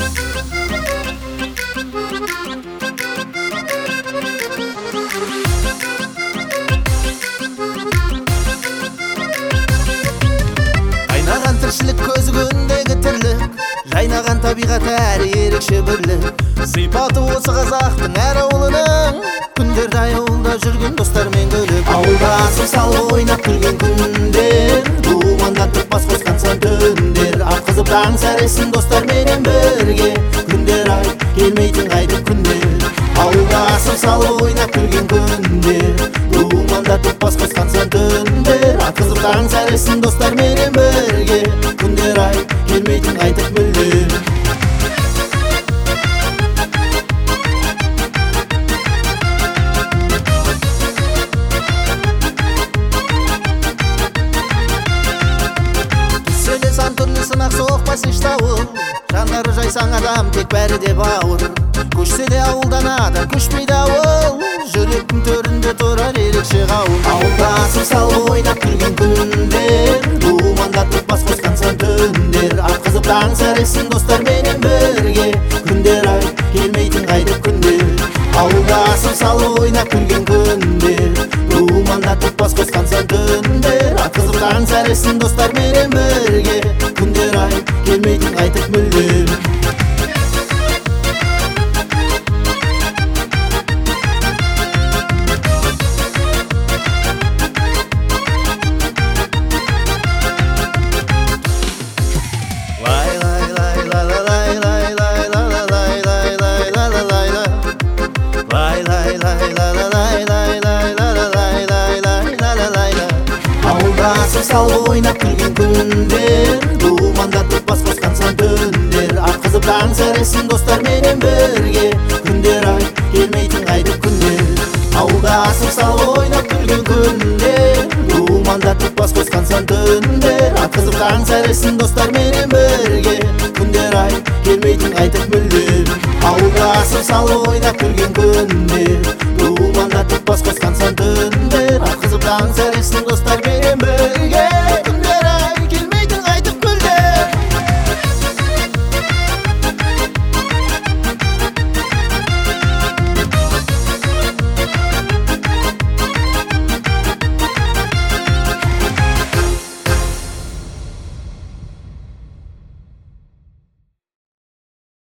Жайнаған тіршілік көзі күндегі тірлік, жайнаған табиғат әрі ерекше бірлік. Сипаты осы қазақтың әр ауылының, күндерді ауылда жүрген достармен бөліп. Ауылда асыр салып ойнап күлген күндер, думандатып бас қосқан сан түндер. Атқызып таң сәресін достарменен бірге, күндер ай келмейтін қайтып күндер. Ауылда асыр салып ойнап күлген күндер, думандатып бас қосқан сан түндер. Атқызып таң сәресін достарменен бірге, күндер ай келмейтін қайтып мүлдем. Түсседе сан түрлі сынақ соқпас еш дауыл, жандары жайсаң адам тек бәрі де бауыр. Көшсе де ауылдан ада көшпейді ауыл, жүректің төрінде тұрар ерекше қауым. Ауылда асыр салып ойнап күлген күндер, думандатып бас қосқан сан түндер. Атқызып таң сәресін достарменен бірге, күндер ай келмейтін қайтып күндер. Ауылда асыр салып ойнап күлген күндер, думандатып бас қосқан сан түндер. Атқызып таң сәресін достарменен бірге, күндер ай келмейтін қайтып мүлдем. Ауылда асыр салып ойнап күлген күндер, думандатып бас қосқан сан түндер. Атқызып таң сәресін достарменен бірге, күндер ай келмейтін қайтып күндер. Ауылда асыр салып ойнап күлген күндер, думандатып бас қосқан сан түндер. Атқызып таң сәресін достарменен бірге, күндер ай келмейтін қайтып мүлдем. Ауылда асыр салып ойнап күлген күндер, думандатып бас қосқан сан түндер. Атқызып таң сәресін достарменен бірге.